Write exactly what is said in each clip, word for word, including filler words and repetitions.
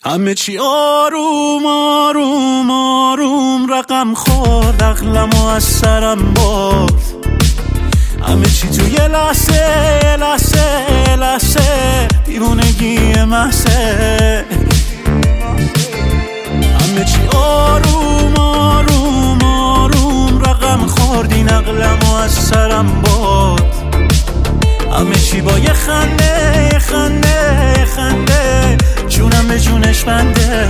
همه چی آروم آروم آروم رقم خورد، عقلمو از سرم برد. همه چی تو یه لحظه لحظه لحظه دیوونگی محضه. همه چی آروم آروم آروم رقم خورد، این عقلمو از سرم برد. همه چی با یه خنده یه خنده یه خنده جونم به جونش بنده.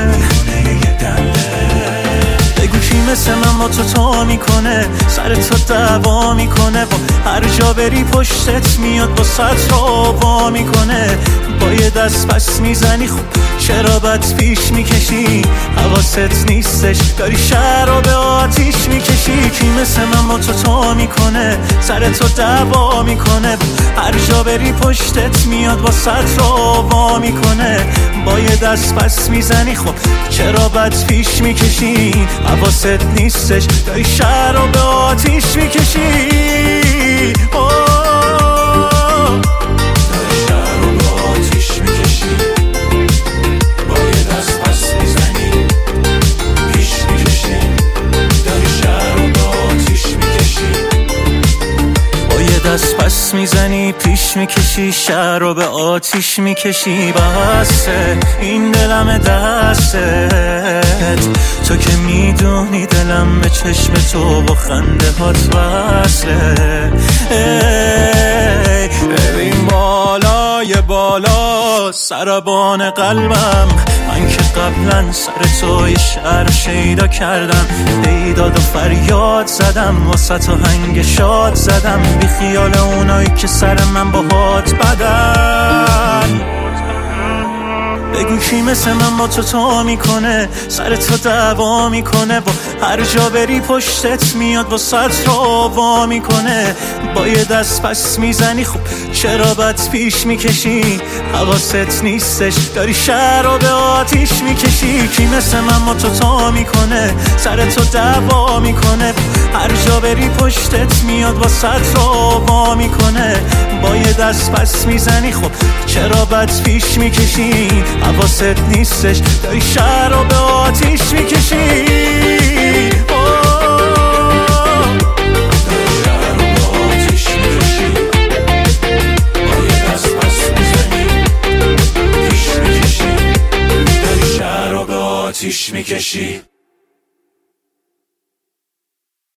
بگو کی مثل من با تو تو میکنه، سر تو دعوا میکنه، با هر جا بری پشتت میاد با ست رو وا میکنه. با یه دست پس میزنی خوب چرا بد پیش میکشی، حواست نیستش داری شهر رو به آتیش میکشی. کی مثل من با تو تو میکنه، سر تو دعوا میکنه، هر جا بری پشتت میاد با ست رو وا میکنه. با یه دست پس میزنی خب چرا بد پیش میکشی، حواست نیستش داری شهر رو به آتیش میکشی. دست پس میزنی پیش میکشی، شهر رو به آتیش میکشی. بسه این دلم دستت، تو که میدونی دلم به چشم تو با خنده هات وصله. ببین بالای بالا سربان قلبم، من که قبلا سر تو یه شعر شیدا کردم، پیداد و فریاد زدم، واسه تو هنگ شاد زدم، بی خیال اونایی که سر من با هات بدن. بگو کی مثل من با تو تو میکنه، سر تو دعوا میکنه، با هر جا بری پشتت میاد با ست رو وا میکنه. با یه دست پس میزنی خوب چرا بد پیش میکشی، حواست نیستش داری شهر رو به آتیش میکشی. کی مثل من با تو تو میکنه، سر تو دعوا میکنه، هر جا بری پشتت میاد با ست رو وا میکنه. با یه دست پس میزنی خب چرا بد پیش میکشی، حواست نیستش داری شهر رو به آتیش میکشی. آتیش میکشی